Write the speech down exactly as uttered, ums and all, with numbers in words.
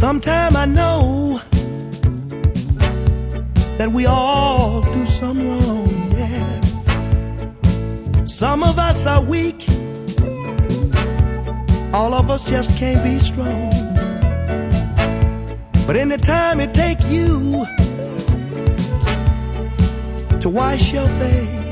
Sometime I know that we all do some wrong, yeah. Some of us are weak, all of us just can't be strong. But in the time it take you to wash your face,